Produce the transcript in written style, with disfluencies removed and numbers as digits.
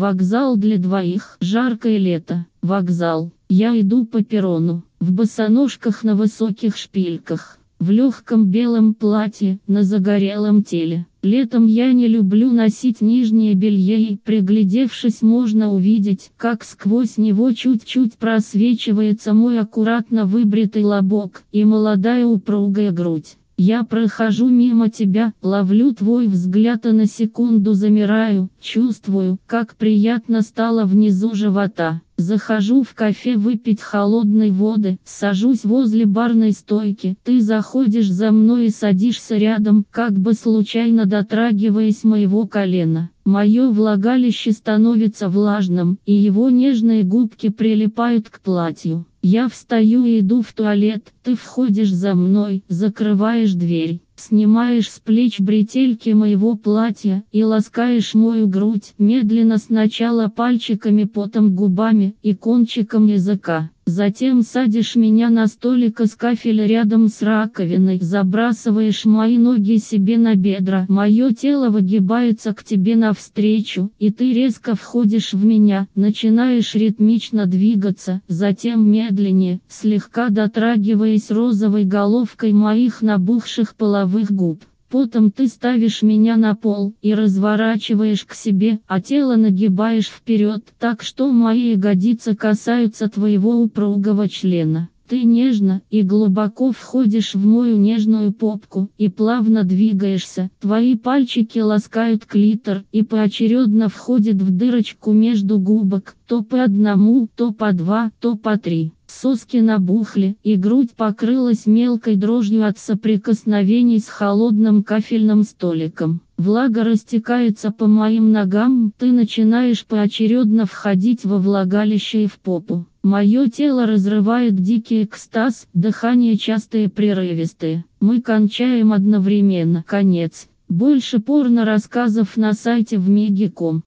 Вокзал для двоих. Жаркое лето. Вокзал. Я иду по перрону, в босоножках на высоких шпильках, в легком белом платье, на загорелом теле. Летом я не люблю носить нижнее белье и, приглядевшись, можно увидеть, как сквозь него чуть-чуть просвечивается мой аккуратно выбритый лобок и молодая упругая грудь. Я прохожу мимо тебя, ловлю твой взгляд и на секунду замираю, чувствую, как приятно стало внизу живота. Захожу в кафе выпить холодной воды, сажусь возле барной стойки. Ты заходишь за мной и садишься рядом, как бы случайно дотрагиваясь моего колена. Мое влагалище становится влажным, и его нежные губки прилипают к платью. Я встаю и иду в туалет, ты входишь за мной, закрываешь дверь, снимаешь с плеч бретельки моего платья и ласкаешь мою грудь, медленно сначала пальчиками, потом губами и кончиком языка. Затем садишь меня на столик из кафеля рядом с раковиной, забрасываешь мои ноги себе на бедра, мое тело выгибается к тебе навстречу, и ты резко входишь в меня, начинаешь ритмично двигаться, затем медленнее, слегка дотрагиваясь розовой головкой моих набухших половых губ. Потом ты ставишь меня на пол и разворачиваешь к себе, а тело нагибаешь вперед, так что мои ягодицы касаются твоего упругого члена. Ты нежно и глубоко входишь в мою нежную попку и плавно двигаешься. Твои пальчики ласкают клитор и поочередно входят в дырочку между губок, то по одному, то по два, то по три. Соски набухли, и грудь покрылась мелкой дрожью от соприкосновений с холодным кафельным столиком. Влага растекается по моим ногам, ты начинаешь поочередно входить во влагалище и в попу. Мое тело разрывает дикий экстаз, дыхание частое прерывистое. Мы кончаем одновременно. Конец. Больше порно рассказов на сайте вмеги.ком.